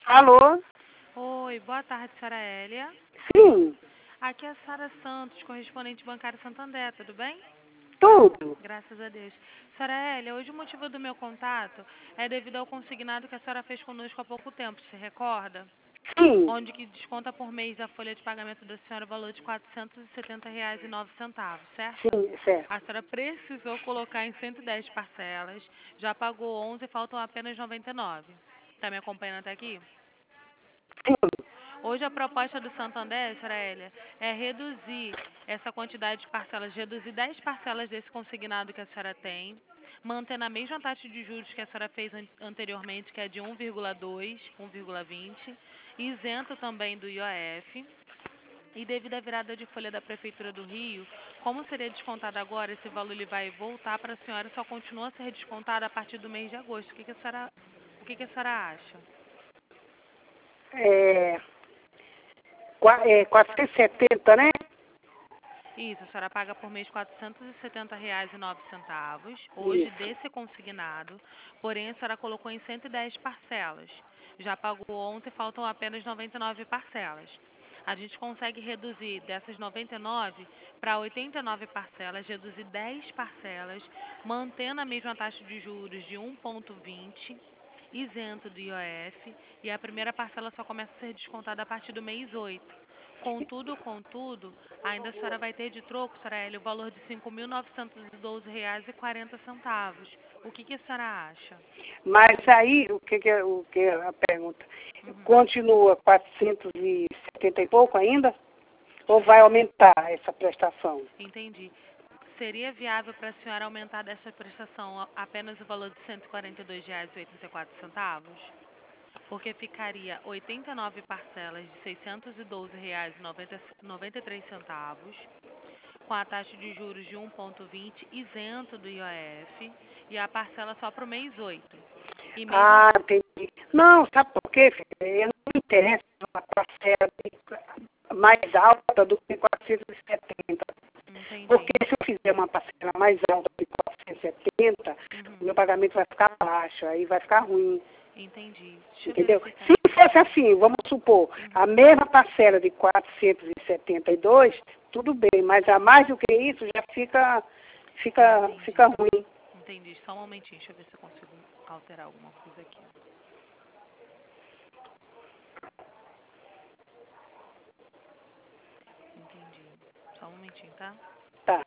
Alô? Oi, boa tarde, senhora Hélia. Sim, Aqui é a Sara Santos, correspondente bancário Santander, tudo bem? tudo. Graças a Deus. Senhora Hélia, hoje o motivo do meu contato é devido ao consignado que a senhora fez conosco há pouco tempo, se recorda? Sim, Onde que desconta por mês a folha de pagamento da senhora o valor de R$ 470,09, certo? sim, certo. A senhora precisou colocar em 110 parcelas, já pagou 11 e faltam apenas 99. Tá me acompanhando até aqui? Sim. Hoje a proposta do Santander, senhora Hélia, é reduzir essa quantidade de parcelas, reduzir 10 parcelas desse consignado que a senhora tem, mantendo a mesma taxa de juros que a senhora fez anteriormente, que é de 1,2, 1,20, isento também do IOF. E devido à virada de folha da Prefeitura do Rio, como seria descontado agora, esse valor ele vai voltar para a senhora e só continua a ser descontado a partir do mês de agosto. O que a senhora acha? É, 470, né? Isso, a senhora paga por mês R$ 470,09, hoje Isso. desse consignado, porém a senhora colocou em 110 parcelas. Já pagou ontem, faltam apenas 99 parcelas. A gente consegue reduzir dessas 99 para 89 parcelas, reduzir 10 parcelas, mantendo a mesma taxa de juros de 1,20, isento do IOF, e a primeira parcela só começa a ser descontada a partir do mês 8. Contudo, ainda a senhora vai ter de troco, senhora Hélia, o valor de R$ 5.912,40. O que a senhora acha? Mas aí, o que é a pergunta? Uhum. Continua 470 e pouco ainda? Ou vai aumentar essa prestação? Entendi. Seria viável para a senhora aumentar dessa prestação apenas o valor de R$ 142,84? Porque ficaria 89 parcelas de R$ 612,93, com a taxa de juros de 1,20, isento do IOF, e a parcela só para o mês 8. E mesmo... Ah, entendi. Não, sabe por quê, filha? Eu não me interessa uma parcela mais alta do que 470. Entendi. Porque se eu fizer uma parcela mais alta de 470, o Uhum. meu pagamento vai ficar baixo, aí vai ficar ruim. Entendi. Deixa eu Entendeu? verificar Se aqui. fosse assim, vamos supor, a Uhum. mesma parcela de 472, tudo bem, mas a mais do que isso já fica Entendi. ruim. Entendi. Só um momentinho, deixa eu ver se eu consigo alterar alguma coisa aqui. Entendi. Só um momentinho, tá? Tá.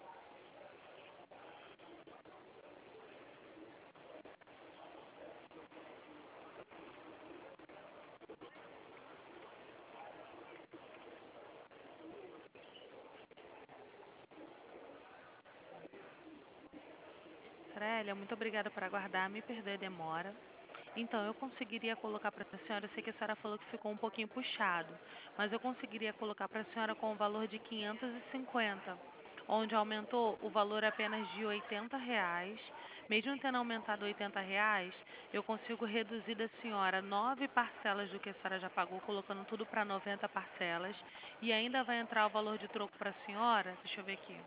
Célia, muito obrigada por aguardar. Me perdoe a demora. Então, eu conseguiria colocar para a senhora, eu sei que a senhora falou que ficou um pouquinho puxado, mas eu conseguiria colocar para a senhora com o valor de 550, onde aumentou o valor apenas de R$ 80. Mesmo tendo aumentado R$ 80, eu consigo reduzir da senhora 9 parcelas do que a senhora já pagou, colocando tudo para 90 parcelas, e ainda vai entrar o valor de troco para a senhora, deixa eu ver aqui.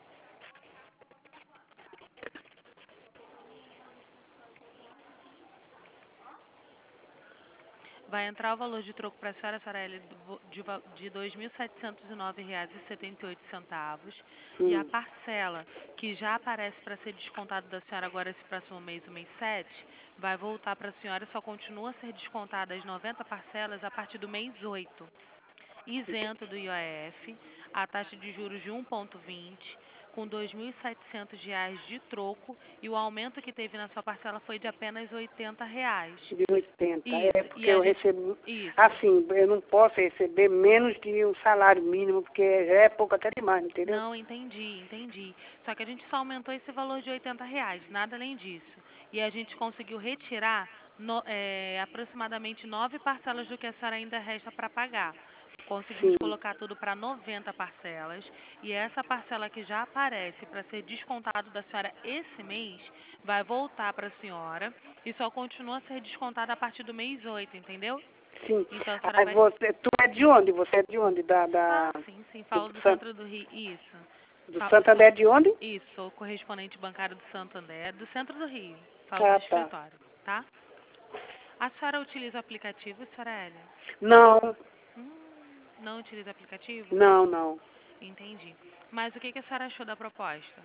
Vai entrar o valor de troco para a senhora Hélia, de R$ 2.709,78. E a Hum. parcela que já aparece para ser descontada da senhora agora esse próximo mês, o mês 7, vai voltar para a senhora e só continua a ser descontada as 90 parcelas a partir do mês 8. Isento do IOF, a taxa de juros de 1,20, com R$ 2.700 de troco, e o aumento que teve na sua parcela foi de apenas R$ 80. De 80. É Isso, e porque a eu gente... recebo, Isso. assim, eu não posso receber menos de um salário mínimo, porque já é pouco até demais, entendeu? Não, entendi. Só que a gente só aumentou esse valor de R$ 80, nada além disso. E a gente conseguiu retirar aproximadamente 9 parcelas do que a senhora ainda resta para pagar. Conseguimos Sim, colocar tudo para 90 parcelas. E essa parcela que já aparece para ser descontado da senhora esse mês, vai voltar para a senhora e só continua a ser descontada a partir do mês 8, entendeu? sim. Então a senhora Aí vai... tu é de onde? Você é de onde? Sim, Do, falo do San- centro do Rio. Isso. do Sou, Santander de onde? isso, sou correspondente bancário do Santander, do centro do Rio. Falo do Ah, tá. escritório, tá? A senhora utiliza o aplicativo, senhora Hélia? Não, Não utiliza aplicativo? não, não. Entendi. Mas o que a senhora achou da proposta?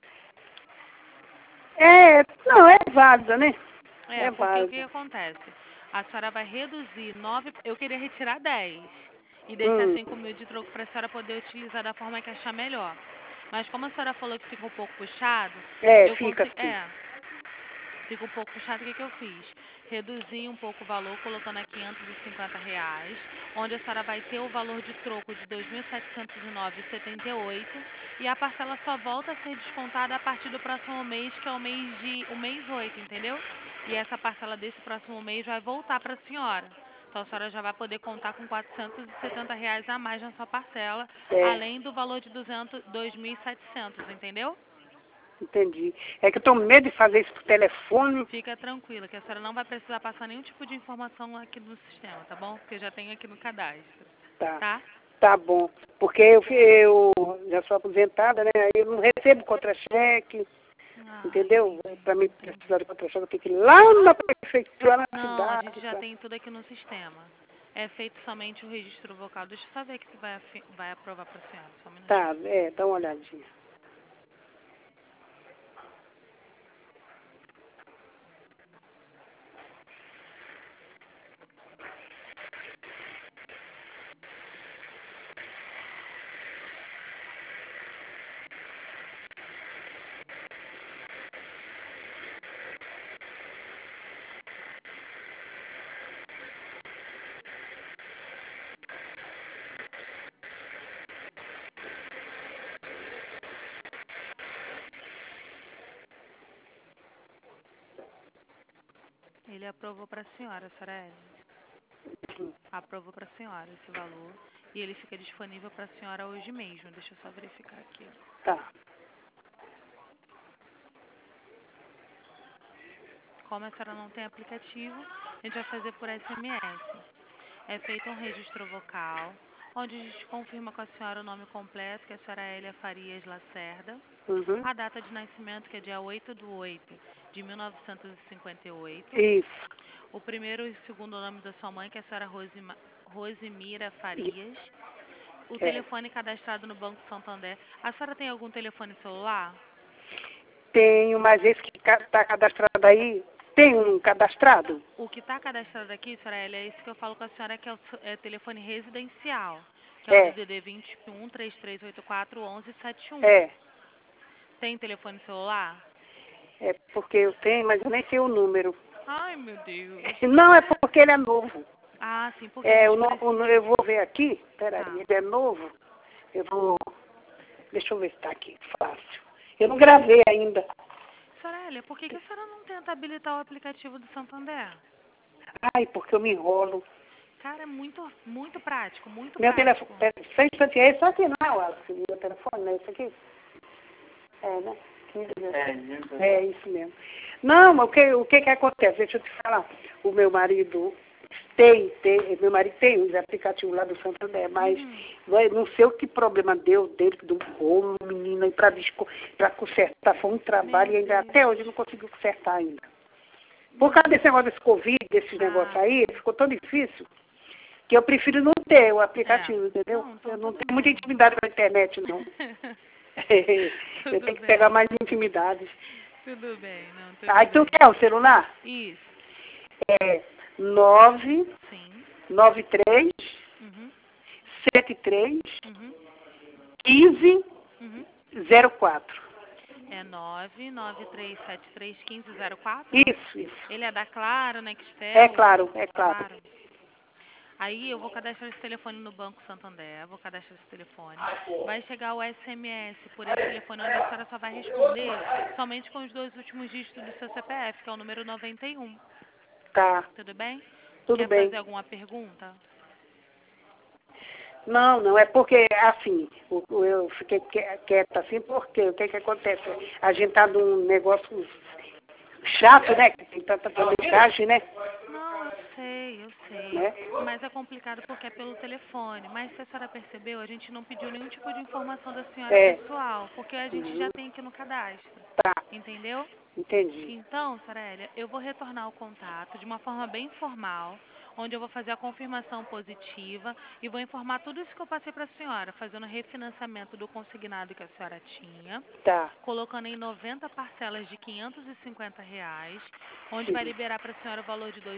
Não, é válida, né? É Porque o que válida. acontece? A senhora vai reduzir 9. Eu queria retirar 10 e deixar Hum, 5 mil de troco para a senhora poder utilizar da forma que achar melhor. Mas como a senhora falou que ficou um pouco puxado, eu fica consigo. assim. Fica um pouco puxado. O que eu fiz? Reduzi um pouco o valor, colocando a R$ 550, onde a senhora vai ter o valor de troco de 2.709,78 e a parcela só volta a ser descontada a partir do próximo mês, que é o mês 8, entendeu? E essa parcela desse próximo mês vai voltar para a senhora. Então a senhora já vai poder contar com R$ 470 a mais na sua parcela, É, além do valor de 2.700, entendeu? entendi. É que eu tenho medo de fazer isso por telefone. Fica tranquila, que a senhora não vai precisar passar nenhum tipo de informação aqui no sistema, tá bom? Porque eu já tenho aqui no cadastro, Tá, tá? tá bom. Porque eu já sou aposentada, né? Aí eu não recebo contra-cheque, entendeu? Para mim Entendi. precisar de contra-cheque, eu tenho que ir lá na prefeitura, lá na Não, a gente cidade. já tem tudo aqui no sistema. É feito somente o registro vocal. Deixa eu só ver aqui se vai aprovar pra senhora, só um minutinho. Tá, dá uma olhadinha. Ele aprovou pra senhora, Sareli. Aprovou pra senhora esse valor. E ele fica disponível pra senhora hoje mesmo. Deixa eu só verificar aqui. Tá, Como a senhora não tem aplicativo, a gente vai fazer por SMS. É feito um registro vocal, onde a gente confirma com a senhora o nome completo, que é a senhora Hélia Farias Lacerda, uhum. a data de nascimento, que é dia 8/8 de 1958, Isso. o primeiro e segundo nome da sua mãe, que é a senhora Rosimira Isso. Farias, o É. telefone cadastrado no Banco Santander. A senhora tem algum telefone celular? Tenho, mas esse que está cadastrado aí, tem um cadastrado? O que está cadastrado aqui, senhora Hélia, é esse que eu falo com a senhora, que é telefone residencial, que é o É, DDD 21 3384 1171. é. Tem telefone celular? É porque eu tenho, mas eu nem sei o número. Ai, meu Deus. Não, é porque ele é novo. Ah, sim, porque a gente Eu precisa. vou ver aqui, peraí, Tá. ele é novo. Eu vou, deixa eu ver se está aqui, fácil. Eu não gravei ainda. Soraya, por que a senhora não tenta habilitar o aplicativo do Santander? Ai, porque eu me enrolo. Cara, é muito prático, muito Meu telefone, prático. só um instante, é esse aqui, não é, Wallace? Meu telefone, não é esse aqui? É, né? É isso mesmo. Não, mas o que acontece? Deixa eu te falar. O meu marido meu marido tem os aplicativos lá do Santander, mas Uhum. não sei o que problema deu dele, do bolo, menino, aí para consertar. Foi um trabalho Meu e ainda Deus. até hoje não conseguiu consertar ainda. Por causa desse negócio desse Covid, desse negócio Ah, aí, ficou tão difícil que eu prefiro não ter o é. aplicativo, entendeu? Não, Eu então não tudo tenho muita bem. intimidade com a internet, não. Eu Tudo tenho que pegar bem. mais intimidade. Tudo bem, não, tudo Aí tu bem. quer o celular? Isso. É 9 Sim. 93 Uhum. 73 Uhum. 15 Uhum. 04. É 993731504. Isso. Ele é da Claro, É Nextel, claro, é claro. Claro. Aí eu vou cadastrar esse telefone no Banco Santander, vou cadastrar esse telefone. Vai chegar o SMS por esse telefone, onde a senhora só vai responder somente com os 2 últimos dígitos do seu CPF, que é o número 91. Tá, Tudo bem? tudo Quer bem. fazer alguma pergunta? Não, é porque, assim, eu fiquei quieta assim, porque o que acontece? A gente tá num negócio chato, né? Que tem tanta mensagem, né? Não, eu sei. Né? Mas é complicado porque é pelo telefone. Mas se a senhora percebeu, a gente não pediu nenhum tipo de informação da senhora É. pessoal, porque a gente já Uhum. tem aqui no cadastro. Tá, Entendeu? Entendi. Então, Sarélia, eu vou retornar o contato de uma forma bem formal, onde eu vou fazer a confirmação positiva e vou informar tudo isso que eu passei para a senhora, fazendo o refinanciamento do consignado que a senhora tinha, Tá. colocando em 90 parcelas de R$ 550, onde Sim. vai liberar para a senhora o valor de R$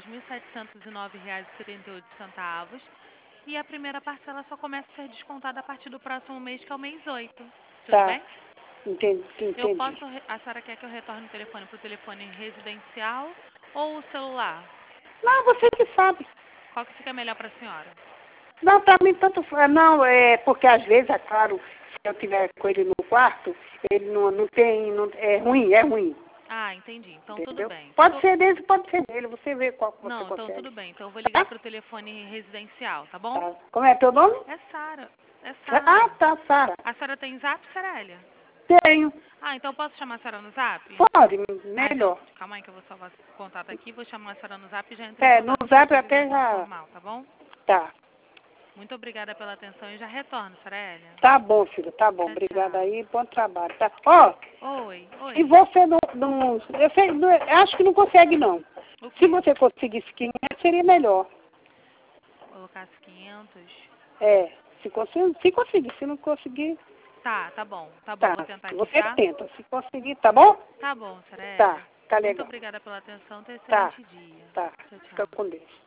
2.709,78. E a primeira parcela só começa a ser descontada a partir do próximo mês, que é o mês 8. Tudo Tá. bem? Entendi. A senhora quer que eu retorne o telefone para o telefone residencial ou o celular? Não, você que sabe. Qual que fica melhor para a senhora? Não, pra mim tanto faz. Não, é porque às vezes, é claro, se eu tiver com ele no quarto, ele não tem. Não, é ruim, é ruim. Ah, entendi. Então tudo Entendeu? bem. Pode ser desse, pode ser dele. Você vê qual que você Não, então consegue. tudo bem. Então eu vou Tá? ligar para o telefone residencial, tá bom? Tá. Como é teu nome? É Sara. É Ah, Sara. tá, Sara. A senhora tem zap, Sarélia? Tenho. Ah, então eu posso chamar a senhora no zap? Pode, Ah, então, melhor. calma aí que eu vou salvar o contato aqui, vou chamar a senhora no zap e já entro em É, no contato zap para fazer até ligação já. formal, tá bom? Tá. Muito obrigada pela atenção e já retorno, Sarélia. Tá bom, filho, tá bom. Tchau, Obrigada tchau. aí, bom trabalho, tá? Ó, Oi, e oi. você não eu sei, eu acho que não consegue, não. O Se quê? você conseguisse 500, seria melhor. Colocar 500? É, se conseguir, se não conseguir, Tá bom, tá. vou tentar aqui, Você tá? tenta, se conseguir, tá bom? Tá bom, Tá, Sarélia. tá Muito legal. obrigada pela atenção, tenha um Tá, excelente dia. tá. Tchau, Fica tchau. com Deus.